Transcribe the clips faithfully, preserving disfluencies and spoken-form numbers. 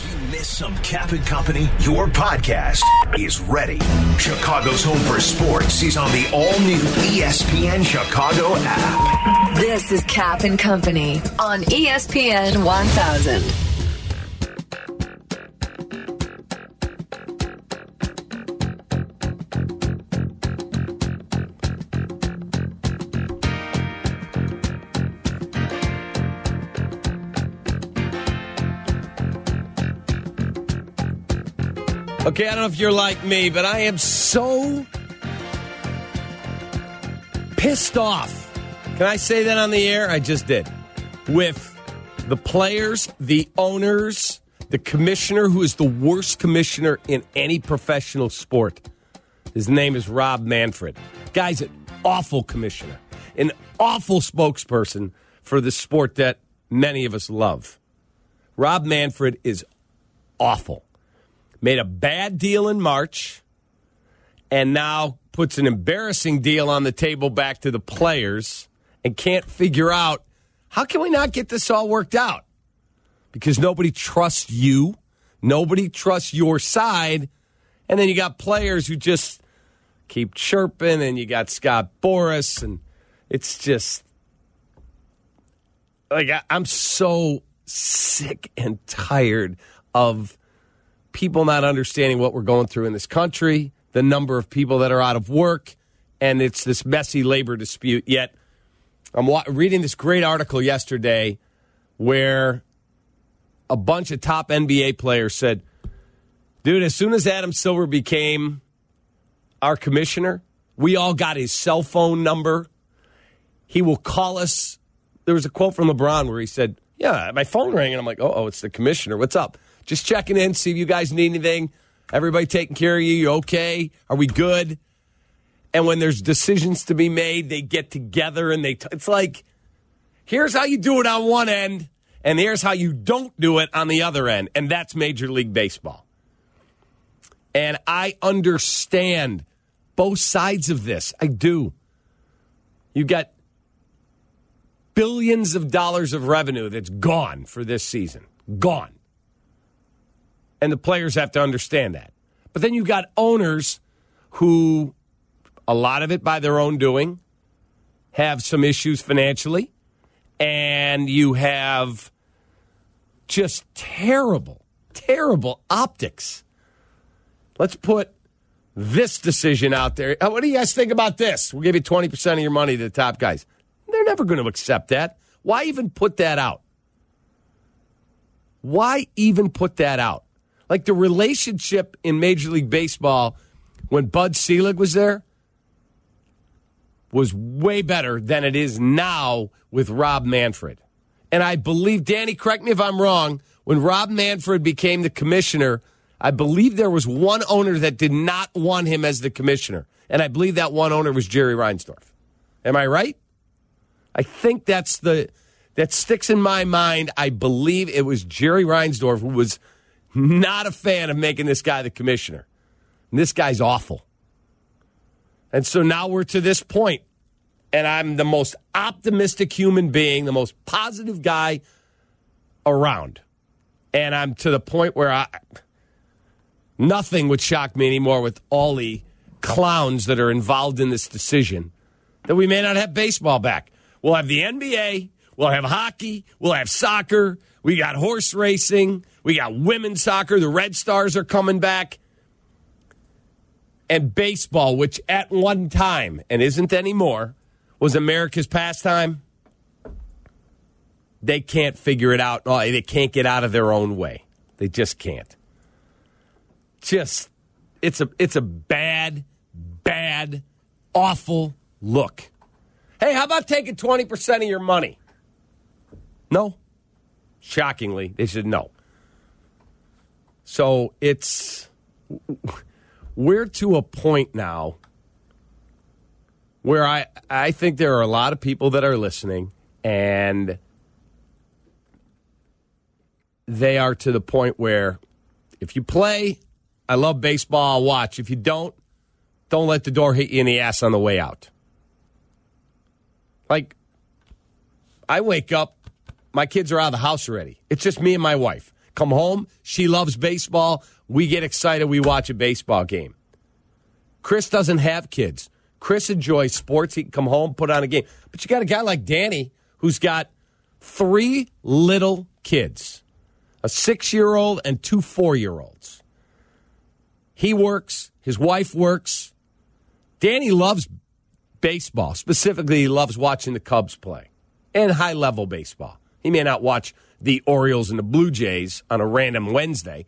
You miss some Cap and Company? Your podcast is ready. Chicago's home for sports is on the all-new E S P N Chicago app. This is Cap and Company on E S P N one thousand. Okay, I don't know if you're like me, but I am so pissed off. Can I say that on the air? I just did. With the players, the owners, the commissioner, who is the worst commissioner in any professional sport. His name is Rob Manfred. Guy's an awful commissioner, an awful spokesperson for the sport that many of us love. Rob Manfred is awful. Made a bad deal in March, and now puts an embarrassing deal on the table back to the players and can't figure out, how can we not get this all worked out? Because nobody trusts you. Nobody trusts your side. And then you got players who just keep chirping, and you got Scott Boras, and it's just, like, I'm so sick and tired of people not understanding what we're going through in this country, the number of people that are out of work, and it's this messy labor dispute. Yet, I'm wa- reading this great article yesterday where a bunch of top N B A players said, dude, as soon as Adam Silver became our commissioner, we all got his cell phone number. He will call us. There was a quote from LeBron where he said, yeah, my phone rang, and I'm like, oh, it's the commissioner. What's up? Just checking in, see if you guys need anything. Everybody taking care of you? You okay? Are we good? And when there's decisions to be made, they get together and they. T- it's like, here's how you do it on one end, and here's how you don't do it on the other end. And that's Major League Baseball. And I understand both sides of this. I do. You got billions of dollars of revenue that's gone for this season. Gone. And the players have to understand that. But then you got owners who, a lot of it by their own doing, have some issues financially. And you have just terrible, terrible optics. Let's put this decision out there. What do you guys think about this? We'll give you twenty percent of your money to the top guys. They're never going to accept that. Why even put that out? Why even put that out? Like, the relationship in Major League Baseball when Bud Selig was there was way better than it is now with Rob Manfred. And I believe, Danny, correct me if I'm wrong, when Rob Manfred became the commissioner, I believe there was one owner that did not want him as the commissioner. And I believe that one owner was Jerry Reinsdorf. Am I right? I think that's the, that sticks in my mind. I believe it was Jerry Reinsdorf who was not a fan of making this guy the commissioner. And this guy's awful. And so now we're to this point, and I'm the most optimistic human being, the most positive guy around. And I'm to the point where I, nothing would shock me anymore with all the clowns that are involved in this decision, that we may not have baseball back. We'll have the N B A, we'll have hockey, we'll have soccer, we got horse racing, we got women's soccer, the Red Stars are coming back. And baseball, which at one time, and isn't anymore, was America's pastime, they can't figure it out. They can't get out of their own way. They just can't. Just, it's a it's a bad, bad, awful look. Hey, how about taking twenty percent of your money? No. Shockingly, they said no. So it's, we're to a point now where I, I think there are a lot of people that are listening, and they are to the point where if you play, I love baseball, I'll watch. If you don't, don't let the door hit you in the ass on the way out. Like, I wake up, my kids are out of the house already. It's just me and my wife. come home. She loves baseball. We get excited. We watch a baseball game. Chris doesn't have kids. Chris enjoys sports. He can come home, put on a game. But you got a guy like Danny who's got three little kids, a six-year-old and two four-year-olds. He works. His wife works. Danny loves baseball. Specifically, he loves watching the Cubs play and high-level baseball. He may not watch the Orioles and the Blue Jays on a random Wednesday.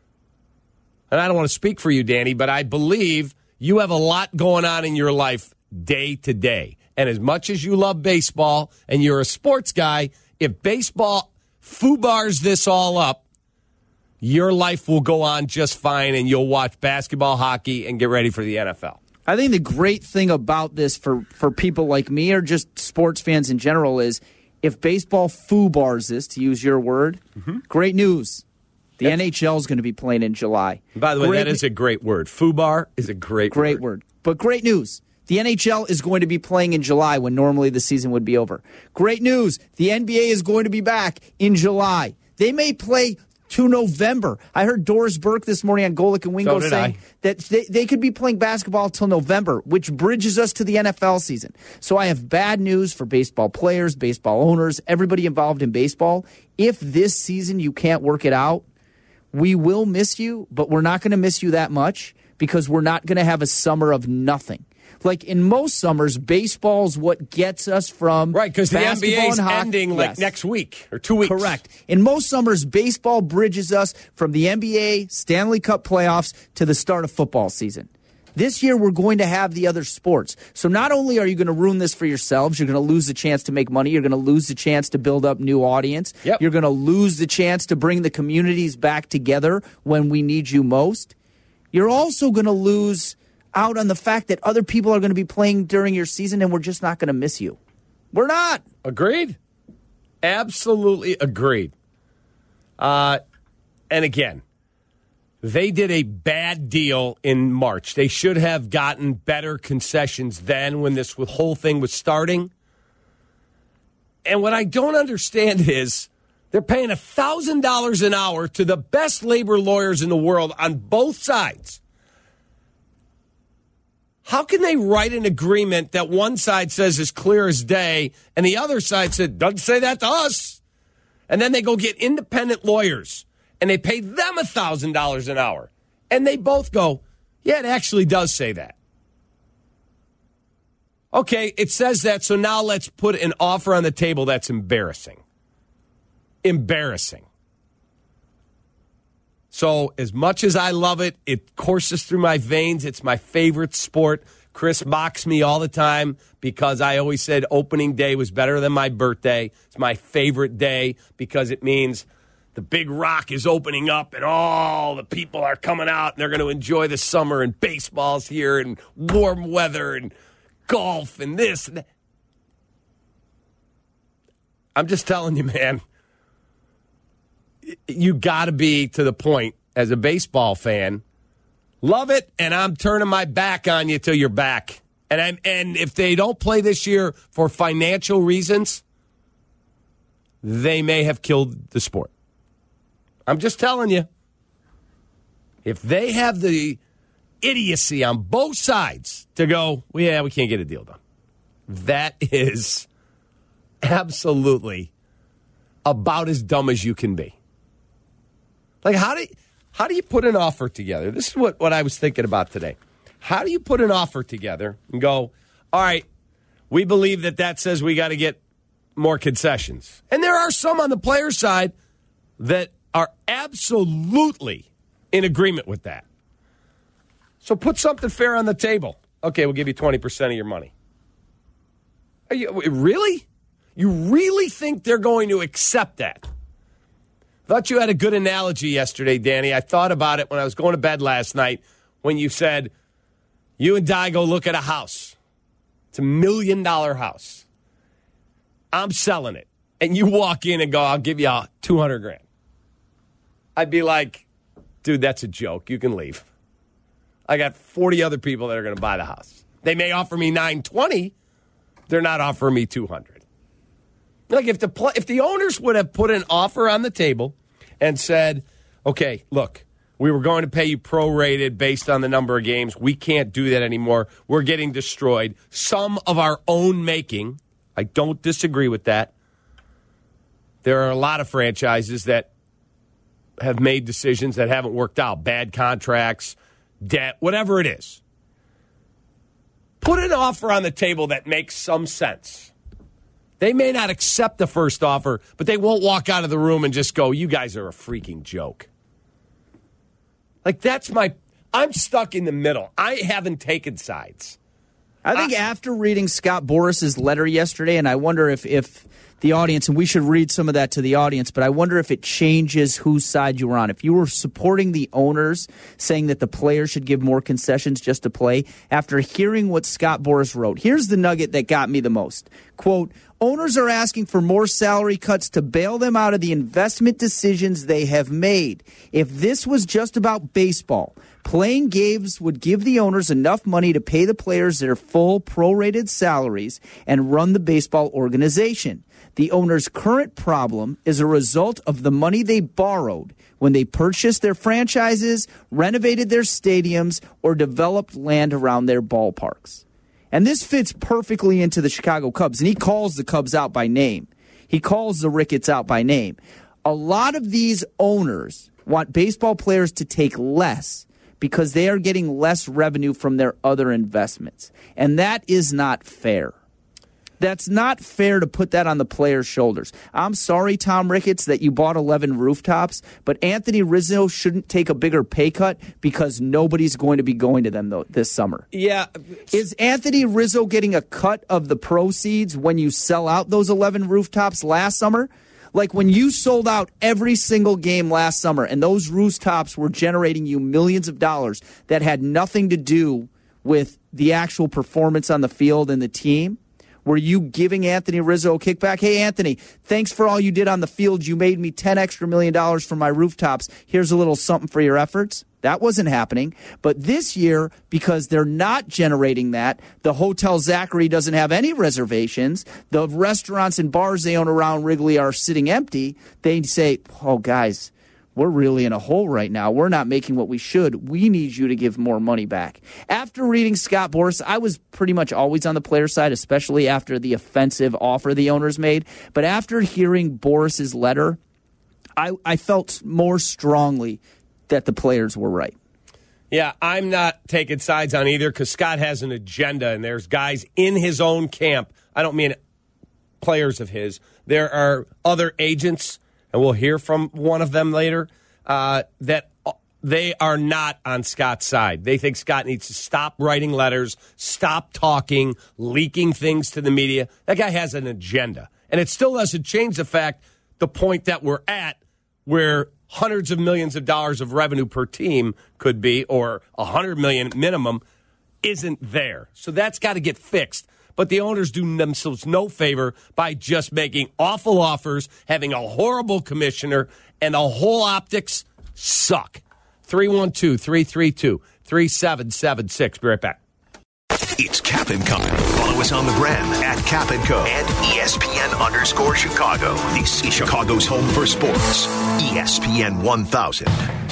And I don't want to speak for you, Danny, but I believe you have a lot going on in your life day to day. And as much as you love baseball and you're a sports guy, if baseball foobars this all up, your life will go on just fine and you'll watch basketball, hockey, and get ready for the N F L. I think the great thing about this for, for people like me or just sports fans in general is if baseball foobars this, to use your word, mm-hmm. great news. The That's, N H L is going to be playing in July. By the way, great, that is a great word. Foobar is a great, great word. word. But great news. The N H L is going to be playing in July when normally the season would be over. Great news. The N B A is going to be back in July. They may play to November. I heard Doris Burke this morning on Golick and Wingo so saying I. that they, they could be playing basketball till November, which bridges us to the N F L season. So I have bad news for baseball players, baseball owners, everybody involved in baseball. If this season you can't work it out, we will miss you, but we're not going to miss you that much because we're not going to have a summer of nothing. Like in most summers, baseball's what gets us from right because the N B A is ending like yes. next week or two weeks. Correct. In most summers, baseball bridges us from the N B A Stanley Cup playoffs to the start of football season. This year, we're going to have the other sports. So not only are you going to ruin this for yourselves, you're going to lose the chance to make money. You're going to lose the chance to build up new audience. Yep. You're going to lose the chance to bring the communities back together when we need you most. You're also going to lose out on the fact that other people are going to be playing during your season and we're just not going to miss you. We're not. Agreed. Absolutely agreed. Uh, and again, they did a bad deal in March. They should have gotten better concessions then when this whole thing was starting. And what I don't understand is they're paying one thousand dollars an hour to the best labor lawyers in the world on both sides. How can they write an agreement that one side says is clear as day and the other side said, doesn't say that to us? And then they go get independent lawyers and they pay them one thousand dollars an hour. And they both go, yeah, it actually does say that. Okay, it says that, so now let's put an offer on the table that's embarrassing. Embarrassing. So as much as I love it, it courses through my veins. It's my favorite sport. Chris mocks me all the time because I always said opening day was better than my birthday. It's my favorite day because it means the big rock is opening up and all the people are coming out and they're going to enjoy the summer and baseball's here and warm weather and golf and this and that. I'm just telling you, man. You got to be to the point as a baseball fan. Love it, and I'm turning my back on you till you're back. And I'm, and if they don't play this year for financial reasons, they may have killed the sport. I'm just telling you. If they have the idiocy on both sides to go, well, yeah, we can't get a deal done. That is absolutely about as dumb as you can be. Like, how do you, how do you put an offer together? This is what, what I was thinking about today. How do you put an offer together and go, all right, we believe that that says we got to get more concessions. And there are some on the player side that are absolutely in agreement with that. So put something fair on the table. Okay, we'll give you twenty percent of your money. Are you really? You really think they're going to accept that? Thought you had a good analogy yesterday, Danny. I thought about it when I was going to bed last night when you said, you and Di go look at a house. It's a million dollar house. I'm selling it. And you walk in and go, I'll give you two hundred grand. I'd be like, dude, that's a joke. You can leave. I got forty other people that are going to buy the house. They may offer me nine twenty. They're not offering me two hundred. Like if the if the owners would have put an offer on the table and said, okay, look, we were going to pay you prorated based on the number of games. We can't do that anymore. We're getting destroyed. Some of our own making. I don't disagree with that. There are a lot of franchises that have made decisions that haven't worked out. Bad contracts, debt, whatever it is. Put an offer on the table that makes some sense. They may not accept the first offer, but they won't walk out of the room and just go, you guys are a freaking joke. Like, that's my... I'm stuck in the middle. I haven't taken sides. I think I, after reading Scott Boras's letter yesterday, and I wonder if, if the audience, and we should read some of that to the audience, but I wonder if it changes whose side you were on. If you were supporting the owners, saying that the players should give more concessions just to play, after hearing what Scott Boras wrote, here's the nugget that got me the most. Quote, owners are asking for more salary cuts to bail them out of the investment decisions they have made. If this was just about baseball, playing games would give the owners enough money to pay the players their full prorated salaries and run the baseball organization. The owners' current problem is a result of the money they borrowed when they purchased their franchises, renovated their stadiums, or developed land around their ballparks. And this fits perfectly into the Chicago Cubs, and he calls the Cubs out by name. He calls the Ricketts out by name. A lot of these owners want baseball players to take less because they are getting less revenue from their other investments. And that is not fair. That's not fair to put that on the players' shoulders. I'm sorry, Tom Ricketts, that you bought eleven rooftops, but Anthony Rizzo shouldn't take a bigger pay cut because nobody's going to be going to them though, this summer. Yeah. Is Anthony Rizzo getting a cut of the proceeds when you sell out those eleven rooftops last summer? Like when you sold out every single game last summer and those rooftops were generating you millions of dollars that had nothing to do with the actual performance on the field and the team, were you giving Anthony Rizzo a kickback? Hey, Anthony, thanks for all you did on the field. You made me ten extra million dollars for my rooftops. Here's a little something for your efforts. That wasn't happening. But this year, because they're not generating that, the Hotel Zachary doesn't have any reservations. The restaurants and bars they own around Wrigley are sitting empty. They say, oh, guys, we're really in a hole right now. We're not making what we should. We need you to give more money back. After reading Scott Boras, I was pretty much always on the player side, especially after the offensive offer the owners made. But after hearing Boras's letter, I, I felt more strongly that the players were right. Yeah, I'm not taking sides on either because Scott has an agenda, and there's guys in his own camp. I don't mean players of his. There are other agents, and we'll hear from one of them later, uh, that they are not on Scott's side. They think Scott needs to stop writing letters, stop talking, leaking things to the media. That guy has an agenda. And it still doesn't change the fact, the point that we're at, where hundreds of millions of dollars of revenue per team could be, or a hundred million minimum, isn't there. So that's got to get fixed. But the owners do themselves no favor by just making awful offers, having a horrible commissioner, and the whole optics suck. three one two, three three two, three seven seven six. Be right back. It's Cap and Co. Follow us on the gram at Cap and Co. and E S P N underscore Chicago. This is Chicago's home for sports. E S P N one thousand.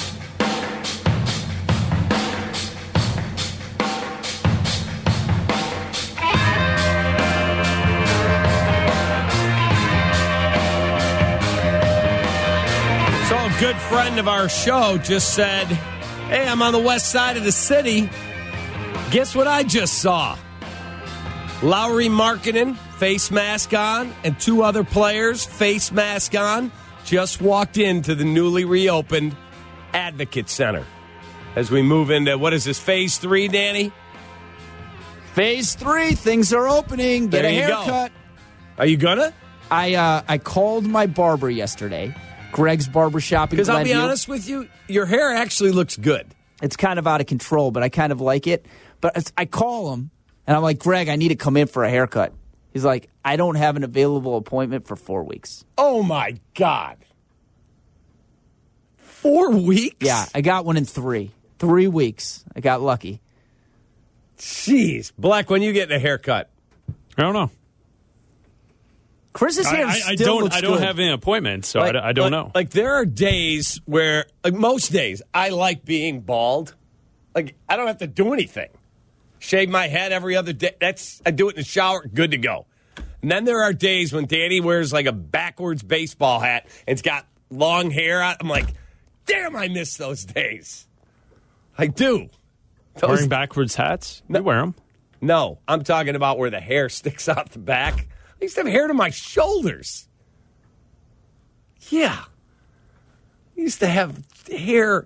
So a good friend of our show just said, hey, I'm on the west side of the city. Guess what I just saw? Lauri Markkanen, face mask on, and two other players, face mask on, just walked into the newly reopened Advocate Center. As we move into, what is this, phase three, Danny? Phase three, things are opening. Get There a you go. haircut. Are you gonna? I uh, I called my barber yesterday, Greg's Barbershop in Because I'll be Glenview. honest with you, your hair actually looks good. It's kind of out of control, but I kind of like it. But it's, I call him, and I'm like, Greg, I need to come in for a haircut. He's like, I don't have an available appointment for four weeks. Oh, my God. Four weeks? Yeah, I got one in three. Three weeks. I got lucky. Jeez. Black, when you getting a haircut? I don't know. Chris's hair I, I, I still don't. looks I don't good. have an appointment, so Like- I, I don't like- know. Like there are days where, like most days, I like being bald. Like I don't have to do anything. Shave my head every other day. That's I do it in the shower. Good to go. And then there are days when Danny wears like a backwards baseball hat and it's got long hair out. I'm like, damn, I miss those days. I do. Those, Wearing backwards hats? We wear them. no, I'm talking about where the hair sticks out the back. I used to have hair to my shoulders. Yeah. I used to have hair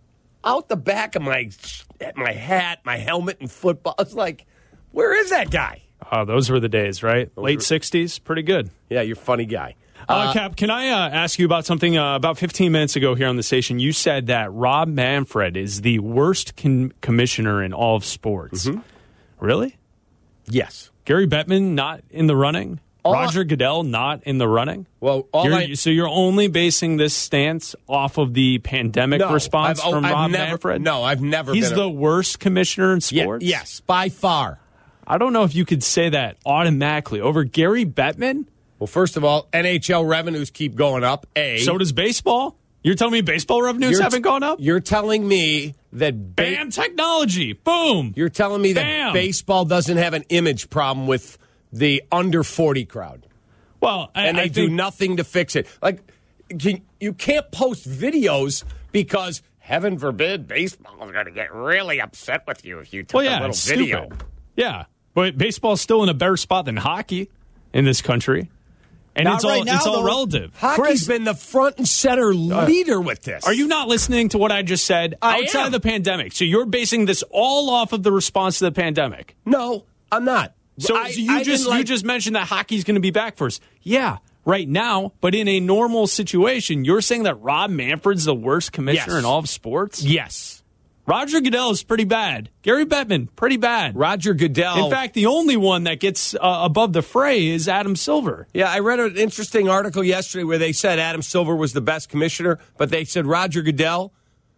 out the back of my my hat, my helmet, and football. It's like, where is that guy? Oh, those were the days, right? Late were- sixties, pretty good. Yeah, you're a funny guy. Uh, Cap, can I uh, ask you about something? Uh, about fifteen minutes ago here on the station, you said that Rob Manfred is the worst con- commissioner in all of sports. Mm-hmm. Really? Yes. Gary Bettman not in the running? All Roger I- Goodell not in the running? Well, all You're- I, so you're only basing this stance off of the pandemic no, response I've, from I've Rob never, Manfred? No, I've never He's been. the a, worst commissioner in yeah, sports? yes, by far. I don't know if you could say that automatically over Gary Bettman. Well, first of all, N H L revenues keep going up. A. So does baseball. You're telling me baseball revenues You're haven't t- gone up? You're telling me that ba- Bam, technology. Boom. You're telling me that Bam. baseball doesn't have an image problem with the under forty crowd, Well, I, and they I do think, nothing to fix it. Like can, you can't post videos because heaven forbid baseball is going to get really upset with you if you took well, yeah, a little it's video. stupid. Yeah, but baseball's still in a better spot than hockey in this country. And Not it's all right now, it's all though. relative. Hockey's Chris- been the front and center leader with this. Are you not listening to what I just said? I Outside am. of the pandemic. So you're basing this all off of the response to the pandemic. No, I'm not. So, I, so you I just didn't like, you just mentioned that hockey's going to be back for us. Yeah, right now, but in a normal situation, you're saying that Rob Manfred's the worst commissioner Yes. in all of sports? yes. Roger Goodell is pretty bad. Gary Bettman, pretty bad. Roger Goodell. In fact, the only one that gets uh, above the fray is Adam Silver. Yeah, I read an interesting article yesterday where they said Adam Silver was the best commissioner, but they said Roger Goodell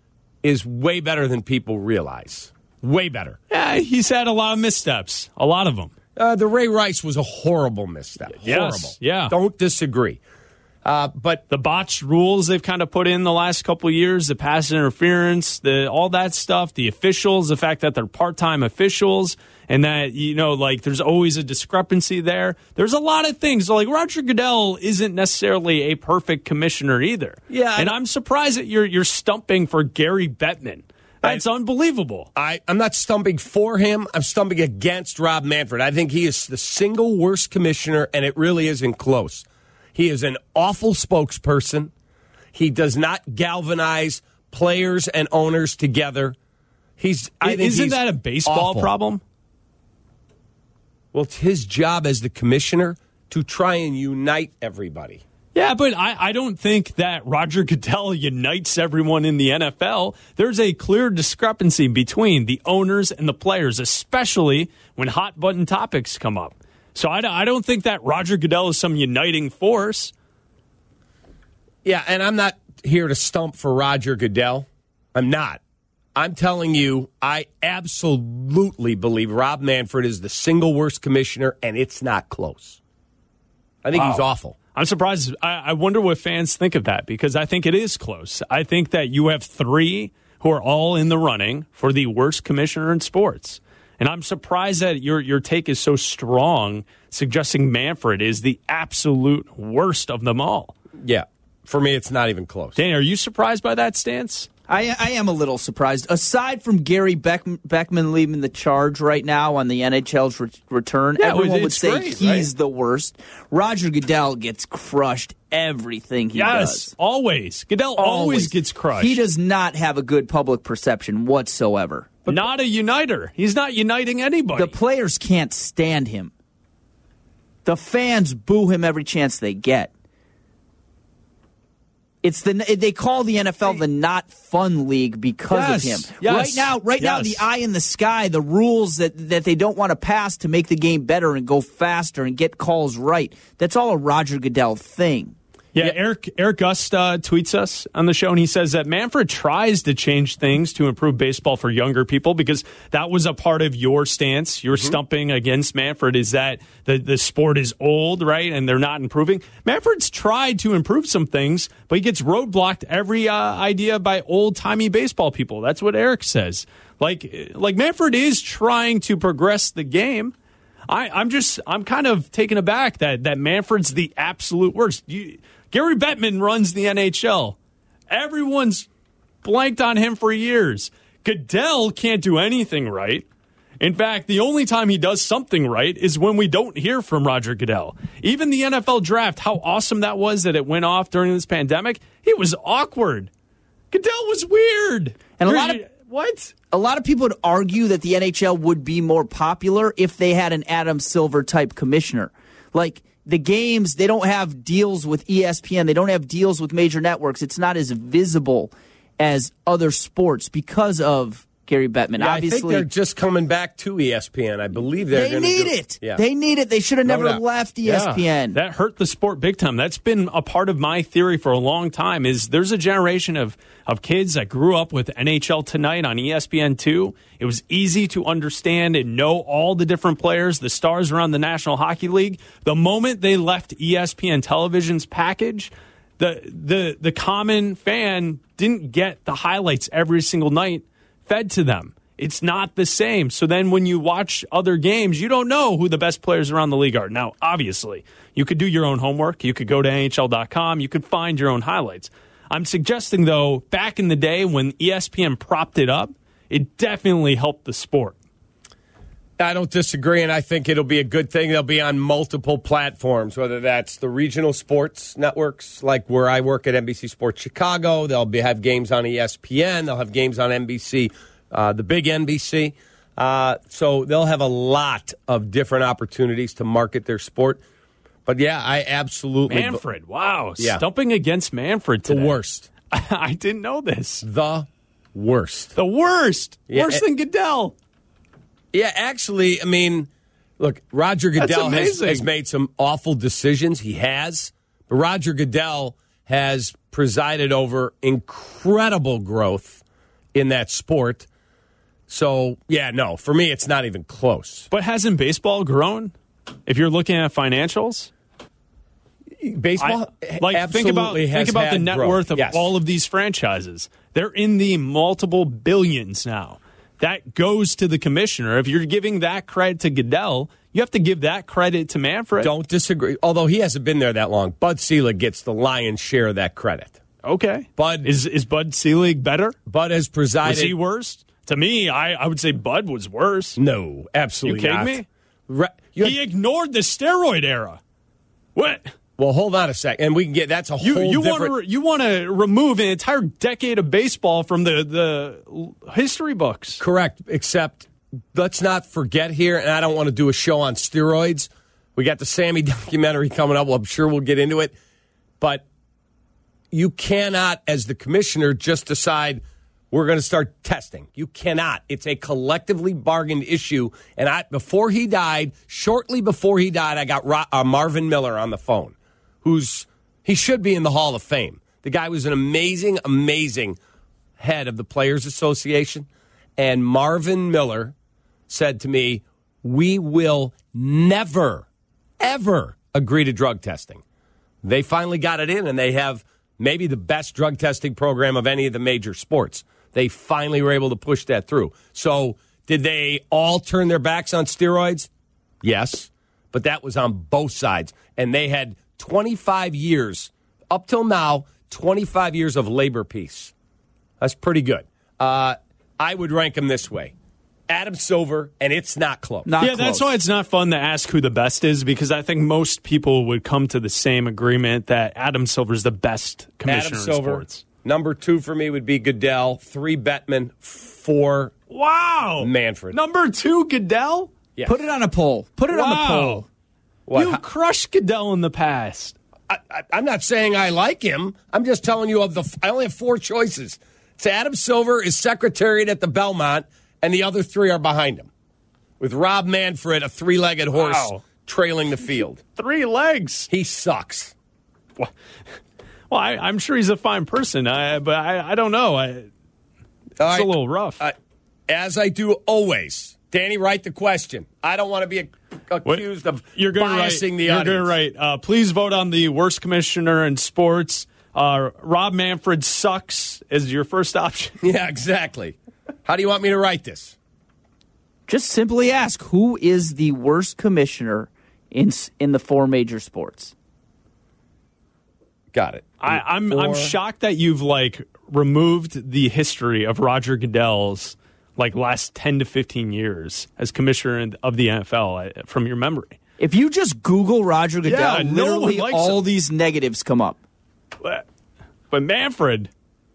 is way better than people realize. Way better. Yeah, he's had a lot of missteps, a lot of them. Uh, the Ray Rice was a horrible misstep. Yes, Horrible. yeah. Don't disagree. Uh, but The botched rules they've kind of put in the last couple of years, the pass interference, the all that stuff, the officials, the fact that they're part-time officials, and that, you know, like there's always a discrepancy there. There's a lot of things. Like Roger Goodell isn't necessarily a perfect commissioner either. Yeah, And I- I'm surprised that you're you're stumping for Gary Bettman. That's unbelievable. I, I'm not stumping for him. I'm stumping against Rob Manfred. I think he is the single worst commissioner, and it really isn't close. He is an awful spokesperson. He does not galvanize players and owners together. He's I think Isn't he's that a baseball awful. problem? Well, it's his job as the commissioner to try and unite everybody. Yeah, but I, I don't think that Roger Goodell unites everyone in the N F L. There's a clear discrepancy between the owners and the players, especially when hot button topics come up. So I, I don't think that Roger Goodell is some uniting force. Yeah, and I'm not here to stump for Roger Goodell. I'm not. I'm telling you, I absolutely believe Rob Manfred is the single worst commissioner, and it's not close. I think he's awful. I'm surprised. I, I wonder what fans think of that, because I think it is close. I think that you have three who are all in the running for the worst commissioner in sports. And I'm surprised that your your take is so strong, suggesting Manfred is the absolute worst of them all. Yeah, for me, it's not even close. Danny, are you surprised by that stance? I, I am a little surprised. Aside from Gary Beck, Beckman leading the charge right now on the N H L's re- return, Yeah, everyone it's would say great, he's right? the worst. Roger Goodell gets crushed everything he Yes, does. always. Goodell always. gets crushed. He does not have a good public perception whatsoever. Not a uniter. He's not uniting anybody. The players can't stand him. The fans boo him every chance they get. It's the they call the N F L the not fun league because Yes, of him. yes, right now, right now, yes. the eye in the sky, the rules that, that they don't want to pass to make the game better and go faster and get calls right. That's all a Roger Goodell thing. Yeah, yeah, Eric Eric Gust uh, tweets us on the show, and he says that Manfred tries to change things to improve baseball for younger people because that was a part of your stance. Your mm-hmm. stumping against Manfred is that the, the sport is old, right, and they're not improving. Manfred's tried to improve some things, but he gets roadblocked every uh, idea by old-timey baseball people. That's what Eric says. Like, like Manfred is trying to progress the game. I, I'm just, I'm kind of taken aback that, that Manfred's the absolute worst. You, Gary Bettman runs the N H L. Everyone's blanked on him for years. Goodell can't do anything right. In fact, the only time he does something right is when we don't hear from Roger Goodell. Even the N F L draft, how awesome that was that it went off during this pandemic, it was awkward. Goodell was weird. And a lot of what? A lot of people would argue that the N H L would be more popular if they had an Adam Silver type commissioner. Like, the games, they don't have deals with E S P N. They don't have deals with major networks. It's not as visible as other sports because of Gary Bettman. Yeah, Obviously, I think they're just coming back to E S P N. I believe they're they gonna need do, it. Yeah. They need it. They should have No never doubt. left E S P N. Yeah, that hurt the sport big time. That's been a part of my theory for a long time is there's a generation of, of kids that grew up with N H L Tonight on E S P N two. It was easy to understand and know all the different players, the stars around the National Hockey League. The moment they left E S P N Television's package, the the the common fan didn't get the highlights every single night fed to them. It's not the same. So then when you watch other games, you don't know who the best players around the league are. Now, obviously, you could do your own homework. You could go to N H L dot com. You could find your own highlights. I'm suggesting, though, back in the day when E S P N propped it up, it definitely helped the sport. I don't disagree, and I think it'll be a good thing. They'll be on multiple platforms, whether that's the regional sports networks, like where I work at N B C Sports Chicago. They'll be, have games on E S P N. They'll have games on N B C, uh, the big N B C. Uh, so they'll have a lot of different opportunities to market their sport. But, yeah, I absolutely... Manfred, wow. Yeah. Stumping against Manfred today. The worst. I didn't know this. The worst. The worst. Yeah, Worse it- than Goodell. Yeah, actually, I mean, look, Roger Goodell has, amazing. has made some awful decisions. He has. But Roger Goodell has presided over incredible growth in that sport. So, yeah, no, for me, it's not even close. But hasn't baseball grown? If you're looking at financials? Baseball, I, like think about absolutely has think about the had net growth. worth of Yes. all of these franchises. They're in the multiple billions now. That goes to the commissioner. If you're giving that credit to Goodell, you have to give that credit to Manfred. Don't disagree. Although he hasn't been there that long, Bud Selig gets the lion's share of that credit. Okay, Bud is is Bud Selig better? Bud has presided. Was he worse? To me, I, I would say Bud was worse. No, absolutely You kidding not. me? Re- you He ignored the steroid era. What? Well, hold on a sec, and we can get that's a You whole you want different. to re- you want to remove an entire decade of baseball from the the history books? Correct, except let's not forget here, and I don't want to do a show on steroids. We got the Sammy documentary coming up. Well, I'm sure we'll get into it, but you cannot, as the commissioner, just decide we're going to start testing. You cannot. It's a collectively bargained issue. And I, before he died, shortly before he died, I got Ro- uh, Marvin Miller on the phone. Who's he should be in the Hall of Fame. The guy was an amazing, amazing head of the Players Association. And Marvin Miller said to me, we will never, ever agree to drug testing. They finally got it in, and they have maybe the best drug testing program of any of the major sports. They finally were able to push that through. So did they all turn their backs on steroids? Yes, but that was on both sides. And they had twenty-five years, up till now, twenty-five years of labor peace. That's pretty good. Uh, I would rank them this way. Adam Silver, and it's not close. Not yeah, close. that's why it's not fun to ask who the best is, because I think most people would come to the same agreement that Adam Silver's the best commissioner Adam Silver. in sports. Number two for me would be Goodell. Three, Bettman. Four, Wow. Manfred. Number two, Goodell? Yes. Put it on a poll. Put it on the Wow. poll. What? You crushed Goodell in the past. I, I, I'm not saying I like him. I'm just telling you of the. I only have four choices. It's Adam Silver is secretariat at the Belmont, and the other three are behind him, with Rob Manfred, a three-legged horse, Wow. trailing the field. Three legs. He sucks. What? Well, I, I'm sure he's a fine person, I, but I, I don't know. I, it's right. a little rough. Uh, as I do always, Danny, write the question. I don't want to be a, accused what? of you're gonna biasing write, the you're audience. You're going to write, uh, please vote on the worst commissioner in sports. Uh, Rob Manfred sucks is your first option. Yeah, exactly. How do you want me to write this? Just simply ask, who is the worst commissioner in in the four major sports? Got it. I, I'm Four. I'm shocked that you've like removed the history of Roger Goodell's like last ten to fifteen years as commissioner of the N F L from your memory. If you just Google Roger Goodell, Yeah, no one literally likes all him. these negatives come up. But, but Manfred,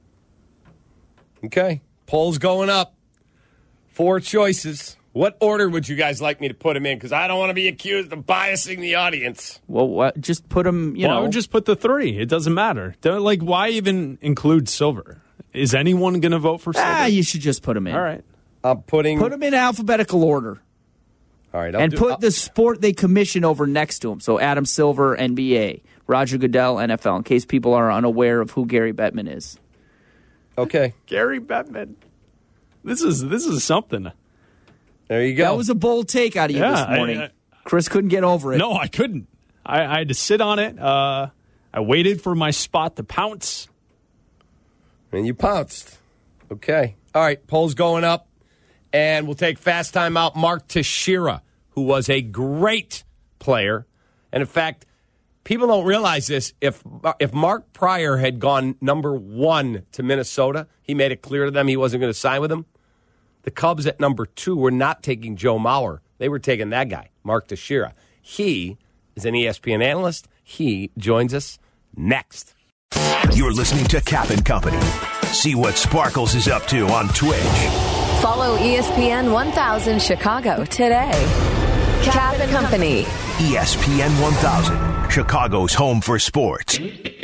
Okay. Poll's going up. Four choices. What order would you guys like me to put him in? Because I don't want to be accused of biasing the audience. Well, what, just put them, you well, I know. would just put the three. It doesn't matter. Don't, like, why even include Silver? Is anyone going to vote for Silver? Ah, you should just put them in. All right. I'm putting. Put them in alphabetical order. All right. I'll And do, put I'll- the sport they commission over next to him. So Adam Silver, N B A. Roger Goodell, N F L, in case people are unaware of who Gary Bettman is. Okay. Gary Bettman. This is this is something. There you go. That was a bold take out of you Yeah, this morning. I- I- Chris couldn't get over it. No, I couldn't. I, I had to sit on it. Uh, I waited for my spot to pounce. And you pounced. Okay. All right. Poll's going up. And we'll take fast time out Mark Teixeira, who was a great player. And in fact, people don't realize this. If if Mark Pryor had gone number one to Minnesota, he made it clear to them he wasn't going to sign with them. The Cubs at number two were not taking Joe Mauer. They were taking that guy, Mark Teixeira. He is an E S P N analyst. He joins us next. You're listening to Cap and Company. See what Sparkles is up to on Twitch. Follow E S P N one thousand Chicago today. Cap and Company. E S P N one thousand, Chicago's home for sports.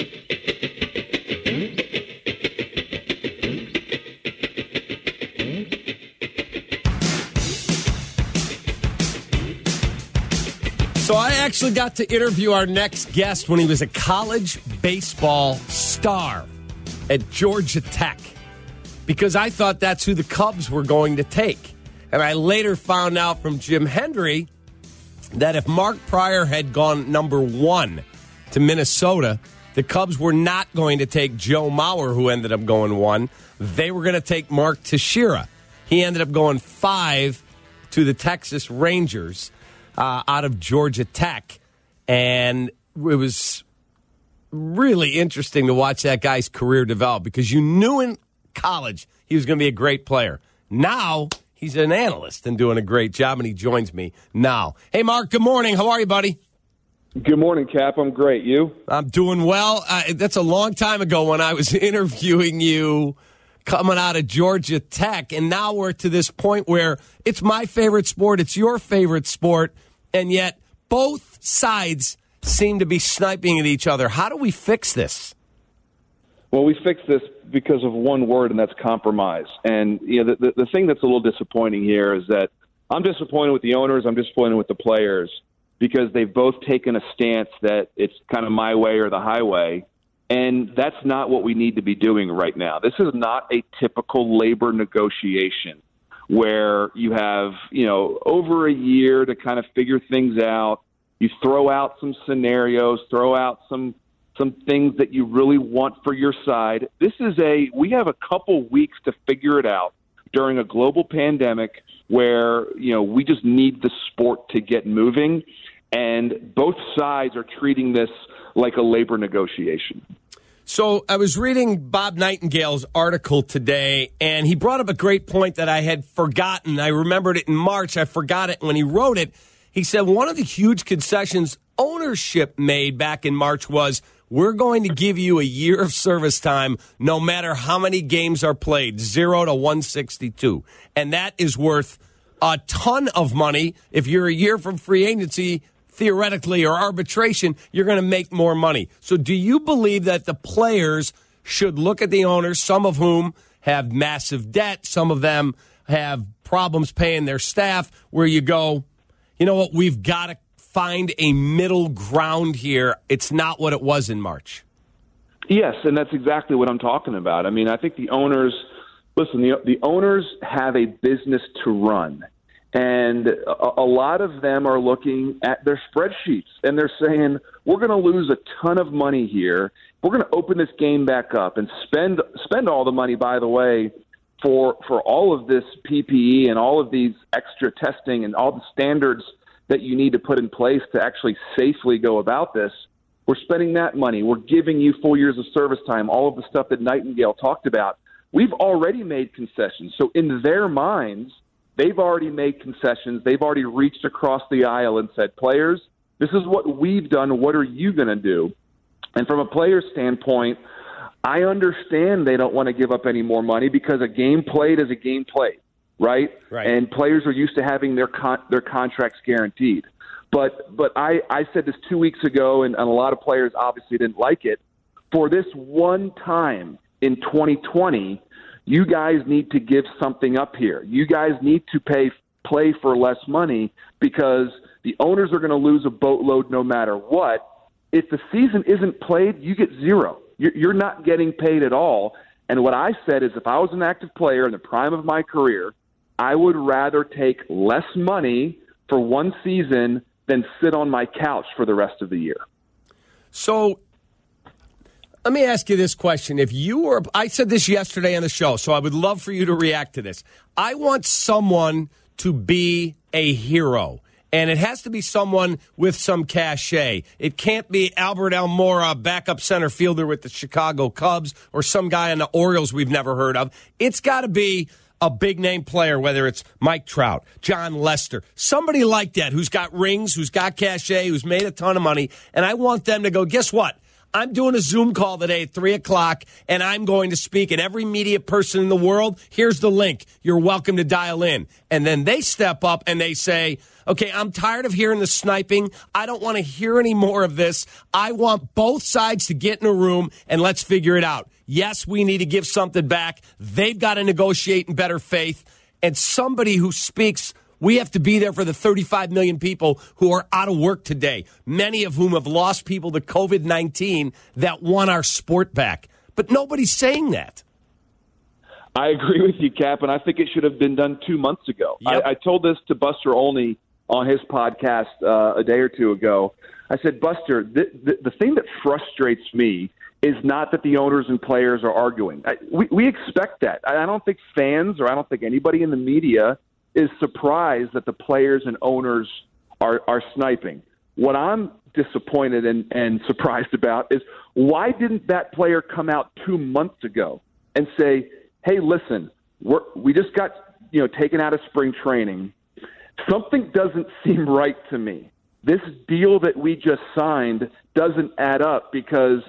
So I actually got to interview our next guest when he was a college baseball star at Georgia Tech because I thought that's who the Cubs were going to take. And I later found out from Jim Hendry that if Mark Pryor had gone number one to Minnesota, the Cubs were not going to take Joe Mauer, who ended up going one. They were going to take Mark Teixeira. He ended up going five to the Texas Rangers. Uh, out of Georgia Tech, and it was really interesting to watch that guy's career develop because you knew in college he was going to be a great player. Now he's an analyst and doing a great job, and he joins me now. Hey, Mark, good morning. How are you, buddy? Good morning, Cap. I'm great. You? I'm doing well. Uh, that's a long time ago when I was interviewing you coming out of Georgia Tech, and now we're to this point where it's my favorite sport, it's your favorite sport, and yet both sides seem to be sniping at each other. How do we fix this? Well, we fix this because of one word, and that's compromise. And you know, the, the, the thing that's a little disappointing here is that I'm disappointed with the owners, I'm disappointed with the players, because they've both taken a stance that it's kind of my way or the highway. And that's not what we need to be doing right now. This is not a typical labor negotiation where you have, you know, over a year to kind of figure things out. You throw out some scenarios, throw out some some things that you really want for your side. This is a, we have a couple weeks to figure it out during a global pandemic where, you know, we just need the sport to get moving. And both sides are treating this like a labor negotiation. So I was reading Bob Nightingale's article today, and he brought up a great point that I had forgotten. I remembered it in March. I forgot it when he wrote it. He said one of the huge concessions ownership made back in March was, we're going to give you a year of service time no matter how many games are played, zero to one sixty-two. And that is worth a ton of money. If you're a year from free agency, theoretically, or arbitration, you're going to make more money. So do you believe that the players should look at the owners, some of whom have massive debt, some of them have problems paying their staff, where you go, you know what, we've got to find a middle ground here. It's not what it was in March. Yes, and that's exactly what I'm talking about. I mean, I think the owners, listen, the, the owners have a business to run. And a, a lot of them are looking at their spreadsheets, and they're saying, we're going to lose a ton of money here. We're going to open this game back up and spend spend all the money, by the way, for for all of this P P E and all of these extra testing and all the standards that you need to put in place to actually safely go about this. We're spending that money. We're giving you four years of service time, all of the stuff that Nightingale talked about. We've already made concessions. So in their minds, they've already made concessions. They've already reached across the aisle and said, players, this is what we've done. What are you going to do? And from a player's standpoint, I understand they don't want to give up any more money because a game played is a game played, right? Right. And players are used to having their con- their contracts guaranteed. But but I, I said this two weeks ago, and, and a lot of players obviously didn't like it. For this one time in twenty twenty, you guys need to give something up here. You guys need to pay play for less money because the owners are going to lose a boatload no matter what. If the season isn't played, you get zero. You're, you're not getting paid at all. And what I said is if I was an active player in the prime of my career, I would rather take less money for one season than sit on my couch for the rest of the year. So let me ask you this question. If you were, I said this yesterday on the show, so I would love for you to react to this. I want someone to be a hero, and it has to be someone with some cachet. It can't be Albert Almora, backup center fielder with the Chicago Cubs, or some guy on the Orioles we've never heard of. It's got to be a big-name player, whether it's Mike Trout, John Lester, somebody like that who's got rings, who's got cachet, who's made a ton of money, and I want them to go, guess what? I'm doing a Zoom call today at three o'clock, and I'm going to speak, and every media person in the world, here's the link. You're welcome to dial in. And then they step up and they say, okay, I'm tired of hearing the sniping. I don't want to hear any more of this. I want both sides to get in a room, and let's figure it out. Yes, we need to give something back. They've got to negotiate in better faith. And somebody who speaks, we have to be there for the thirty-five million people who are out of work today, many of whom have lost people to covid nineteen that want our sport back. But nobody's saying that. I agree with you, Cap, and I think it should have been done two months ago. Yep. I, I told this to Buster Olney on his podcast uh, a day or two ago. I said, Buster, the, the, the thing that frustrates me is not that the owners and players are arguing. I, we, we expect that. I don't think fans or I don't think anybody in the media is surprised that the players and owners are, are sniping. What I'm disappointed and, and surprised about is why didn't that player come out two months ago and say, hey, listen, we're, we just got you know taken out of spring training. Something doesn't seem right to me. This deal that we just signed doesn't add up because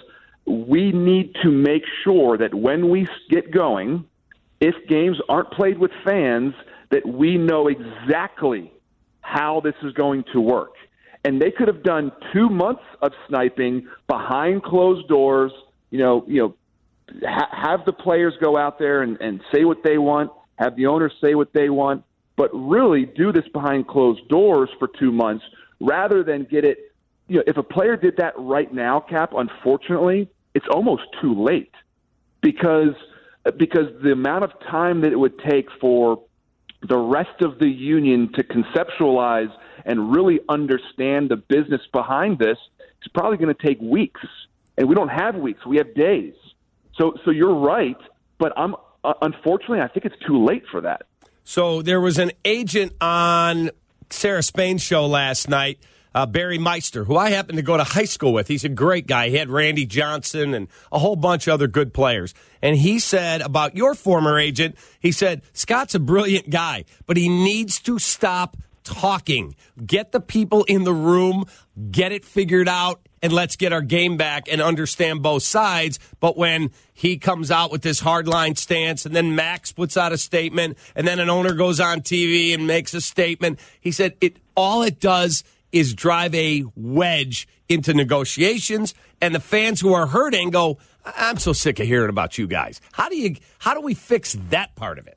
we need to make sure that when we get going, if games aren't played with fans, that we know exactly how this is going to work. And they could have done two months of sniping behind closed doors, you know, you know, ha- have the players go out there and, and say what they want, have the owners say what they want, but really do this behind closed doors for two months rather than get it. You know, if a player did that right now, Cap, unfortunately, it's almost too late because because the amount of time that it would take for the rest of the union to conceptualize and really understand the business behind this is probably going to take weeks. And we don't have weeks. We have days. So so you're right, but I'm uh, unfortunately, I think it's too late for that. So there was an agent on Sarah Spain's show last night, uh, Barry Meister, who I happen to go to high school with. He's a great guy. He had Randy Johnson and a whole bunch of other good players. And he said about your former agent, he said, Scott's a brilliant guy, but he needs to stop talking. Get the people in the room, get it figured out, and let's get our game back and understand both sides. But when he comes out with this hardline stance and then Max puts out a statement and then an owner goes on T V and makes a statement, he said it all it does is drive a wedge into negotiations, and the fans who are hurting go, I'm so sick of hearing about you guys. How do you how do we fix that part of it?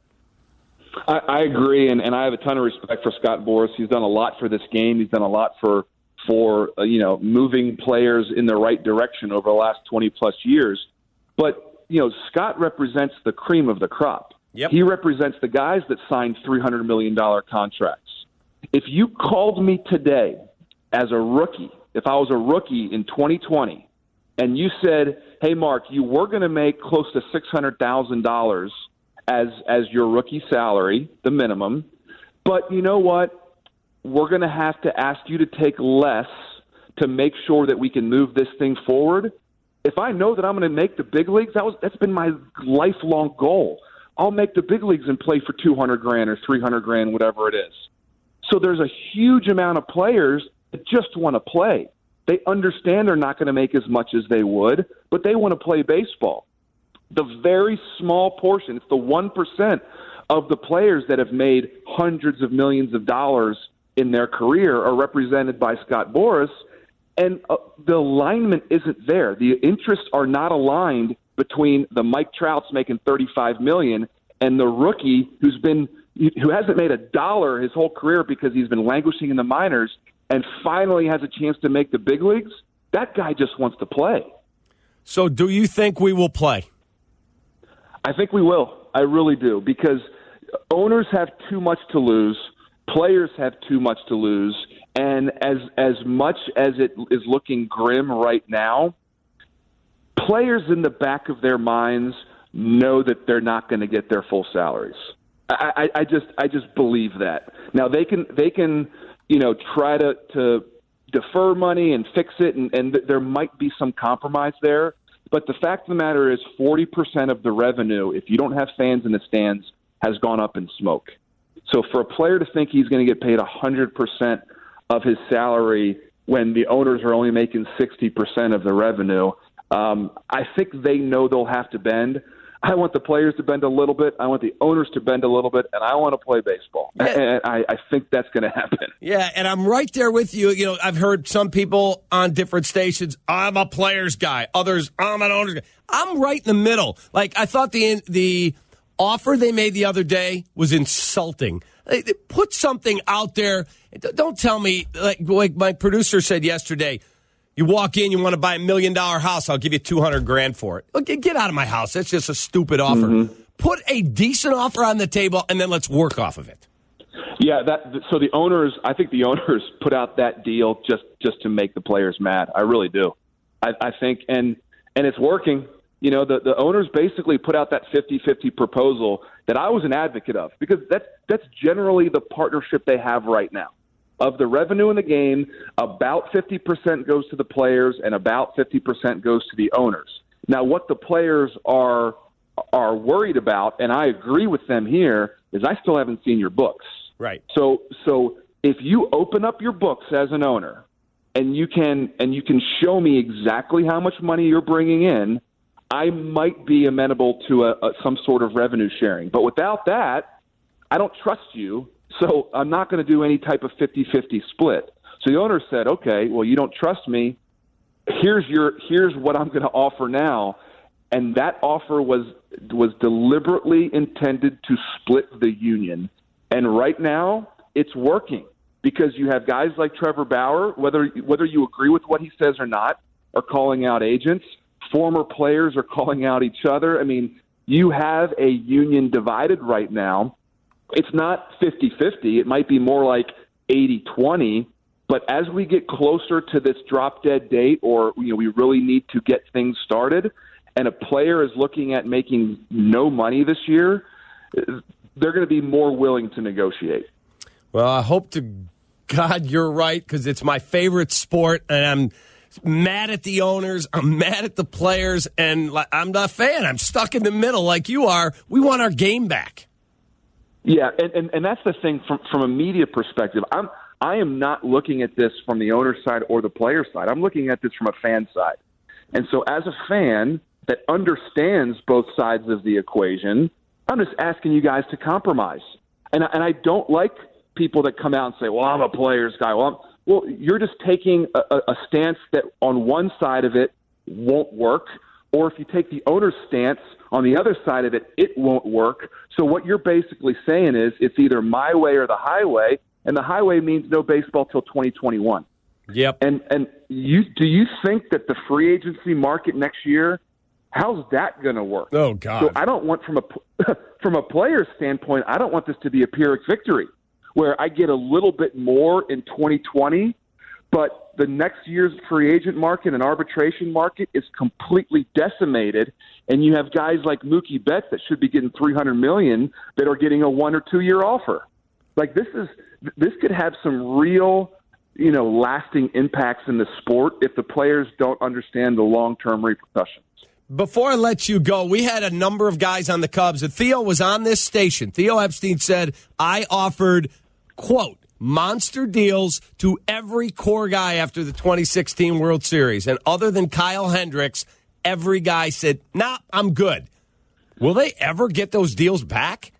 I, I agree, and, and I have a ton of respect for Scott Boras. He's done a lot for this game. He's done a lot for for uh, you know moving players in the right direction over the last twenty plus years. But, you know, Scott represents the cream of the crop. Yep. He represents the guys that signed three hundred million dollars contracts. If you called me today as a rookie, if I was a rookie in twenty twenty, and you said, hey, Mark, you were going to make close to six hundred thousand dollars as as your rookie salary, the minimum, but you know what? We're going to have to ask you to take less to make sure that we can move this thing forward. If I know that I'm going to make the big leagues, that was that's been my lifelong goal. I'll make the big leagues and play for two hundred grand or three hundred grand, whatever it is. So there's a huge amount of players that just want to play. They understand they're not going to make as much as they would, but they want to play baseball. The very small portion, it's the one percent of the players that have made hundreds of millions of dollars in their career are represented by Scott Boras, and uh, the alignment isn't there. The interests are not aligned between the Mike Trouts making thirty-five million dollars and the rookie who's been who hasn't made a dollar his whole career because he's been languishing in the minors and finally has a chance to make the big leagues. That guy just wants to play. So do you think we will play? I think we will. I really do, because owners have too much to lose. Players have too much to lose. And as as much as it is looking grim right now, players in the back of their minds know that they're not going to get their full salaries. I, I, I just I just believe that. Now they can they can you know try to, to defer money and fix it, and, and there might be some compromise there. But the fact of the matter is, forty percent of the revenue, if you don't have fans in the stands, has gone up in smoke. So for a player to think he's going to get paid one hundred percent of his salary when the owners are only making sixty percent of the revenue, um, I think they know they'll have to bend. I want the players to bend a little bit. I want the owners to bend a little bit, and I want to play baseball. Yeah. And I, I think that's going to happen. Yeah, and I'm right there with you. You know, I've heard some people on different stations, I'm a players guy. Others, I'm an owner's guy. I'm right in the middle. Like, I thought the the offer they made the other day was insulting. They, they put something out there. Don't tell me, like, like my producer said yesterday, you walk in, you want to buy a million dollar house, I'll give you two hundred grand for it. Okay, get out of my house. That's just a stupid offer. Mm-hmm. Put a decent offer on the table, and then let's work off of it. Yeah, that. So the owners, I think the owners put out that deal just, just to make the players mad. I really do. I, I think, and and it's working. You know, the, the owners basically put out that fifty-fifty proposal that I was an advocate of, because that's, that's generally the partnership they have right now. Of the revenue in the game, about fifty percent goes to the players and about fifty percent goes to the owners. Now, what the players are are worried about, and I agree with them here, is I still haven't seen your books. Right. So so if you open up your books as an owner and you can and you can show me exactly how much money you're bringing in, I might be amenable to a, a, some sort of revenue sharing. But without that, I don't trust you. So I'm not going to do any type of fifty-fifty split. So the owner said, okay, well, you don't trust me. Here's your here's what I'm going to offer now. And that offer was was deliberately intended to split the union. And right now, it's working, because you have guys like Trevor Bauer, whether whether you agree with what he says or not, are calling out agents. Former players are calling out each other. I mean, you have a union divided right now. It's not fifty-fifty. It might be more like eighty twenty. But as we get closer to this drop-dead date, or you know, we really need to get things started, and a player is looking at making no money this year, they're going to be more willing to negotiate. Well, I hope to God you're right, because it's my favorite sport, and I'm mad at the owners, I'm mad at the players, and I'm not a fan. I'm stuck in the middle like you are. We want our game back. Yeah, and, and, and that's the thing from from a media perspective. I'm I am not looking at this from the owner side or the player side. I'm looking at this from a fan side. And so as a fan that understands both sides of the equation, I'm just asking you guys to compromise. And and I don't like people that come out and say, well, I'm a players guy. Well, I'm, well, you're just taking a, a stance that on one side of it won't work. Or if you take the owner's stance on the other side of it, it won't work. So what you're basically saying is it's either my way or the highway, and the highway means no baseball till twenty twenty-one. Yep. And and you do you think that the free agency market next year How's that going to work? Oh, God. So I don't want, from a from a player's standpoint, I don't want this to be a Pyrrhic victory where I get a little bit more in twenty twenty, but the next year's free agent market and arbitration market is completely decimated, and you have guys like Mookie Betts that should be getting three hundred million dollars that are getting a one or two year offer. Like this is this could have some real, you know, lasting impacts in the sport if the players don't understand the long term repercussions. Before I let you go, we had a number of guys on the Cubs, and Theo was on this station. Theo Epstein said, I offered, quote, monster deals to every core guy after the twenty sixteen World Series. And other than Kyle Hendricks, every guy said, nah, I'm good. Will they ever get those deals back?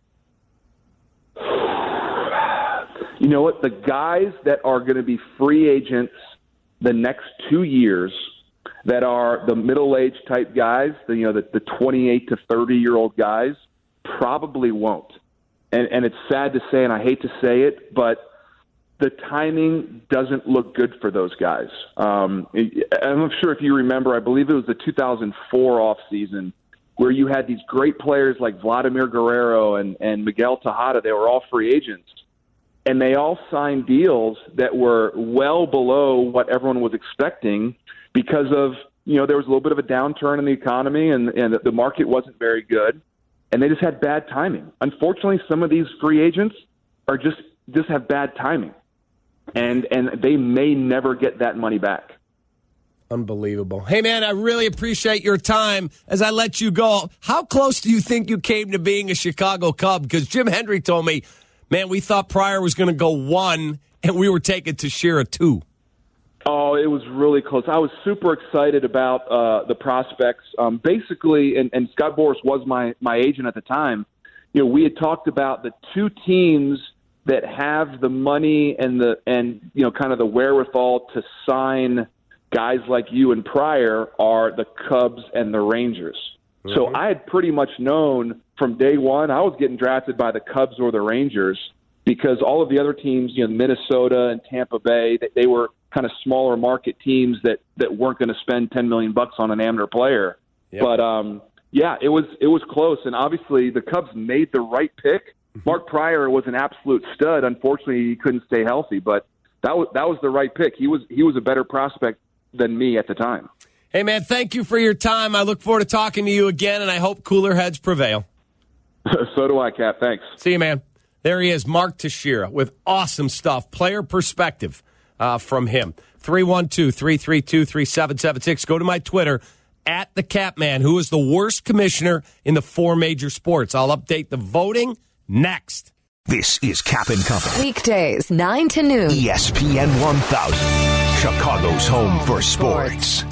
You know what? The guys that are going to be free agents the next two years that are the middle-aged type guys, the, you know, the, the twenty-eight to thirty-year-old guys, probably won't. And, and it's sad to say, and I hate to say it, but the timing doesn't look good for those guys. Um, I'm not sure if you remember, I believe it was the two thousand four offseason where you had these great players like Vladimir Guerrero and, and Miguel Tejada. They were all free agents. And they all signed deals that were well below what everyone was expecting because of, you know, there was a little bit of a downturn in the economy and, and the market wasn't very good. And they just had bad timing. Unfortunately, some of these free agents are just, just have bad timing. And and they may never get that money back. Unbelievable. Hey, man, I really appreciate your time. As I let you go, how close do you think you came to being a Chicago Cub? Because Jim Hendry told me, man, we thought Pryor was going to go one, and we were taking Teixeira two. Oh, it was really close. I was super excited about uh, the prospects. Um, basically, and, and Scott Boras was my, my agent at the time, you know, we had talked about the two teams that have the money and the and you know kind of the wherewithal to sign guys like you and Pryor are the Cubs and the Rangers. Mm-hmm. So I had pretty much known from day one I was getting drafted by the Cubs or the Rangers because all of the other teams, you know, Minnesota and Tampa Bay, they, they were kind of smaller market teams that, that weren't going to spend ten million bucks on an amateur player. Yep. But um, yeah, it was it was close, and obviously the Cubs made the right pick. Mark Pryor was an absolute stud. Unfortunately, he couldn't stay healthy, but that was that was the right pick. He was he was a better prospect than me at the time. Hey, man, thank you for your time. I look forward to talking to you again, and I hope cooler heads prevail. So do I, Cap. Thanks. See you, man. There he is, Mark Teixeira, with awesome stuff, player perspective uh, from him. three one two, three three two, three seven seven six. Go to my Twitter, at the Capman, who is the worst commissioner in the four major sports. I'll update the voting next. This is Cap and Company. Weekdays, nine to noon. E S P N one thousand, Chicago's home for sports.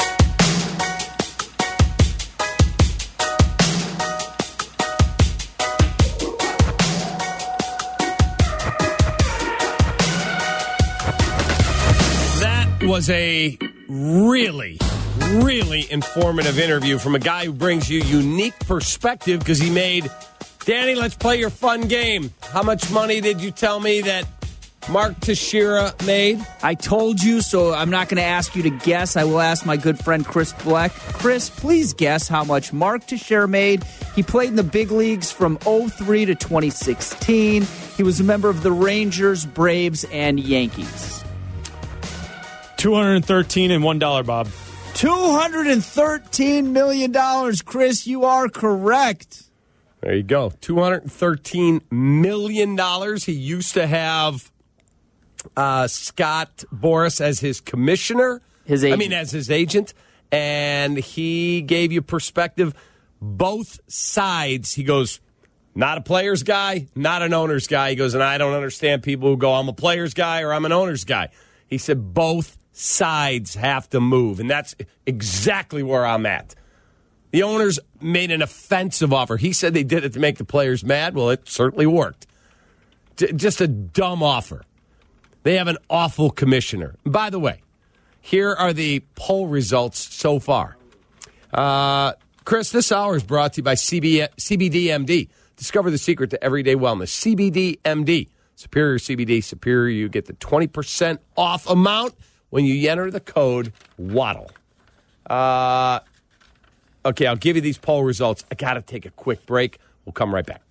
Was a really, really informative interview from a guy who brings you unique perspective because he made, Danny, let's play your fun game. How much money did you tell me that Mark Teixeira made? I told you, so I'm not going to ask you to guess. I will ask my good friend Chris Black. Chris, please guess how much Mark Teixeira made. He played in the big leagues from oh three to twenty sixteen. He was a member of the Rangers, Braves, and Yankees. two hundred thirteen and one dollar, Bob. two hundred thirteen million dollars, Chris. You are correct. There you go. two hundred thirteen million dollars. He used to have uh, Scott Boras as his commissioner. His agent. I mean, as his agent. And he gave you perspective. Both sides. He goes, not a player's guy, not an owner's guy. He goes, and I don't understand people who go, I'm a player's guy or I'm an owner's guy. He said both sides have to move, and that's exactly where I'm at. The owners made an offensive offer. He said they did it to make the players mad. Well, it certainly worked. D- just a dumb offer. They have an awful commissioner. By the way, here are the poll results so far. Uh, Chris, this hour is brought to you by C B- C B D M D. Discover the secret to everyday wellness. C B D M D. Superior C B D. Superior, you get the twenty percent off amount when you enter the code WADDLE. Uh, Okay, I'll give you these poll results. I got to take a quick break. We'll come right back.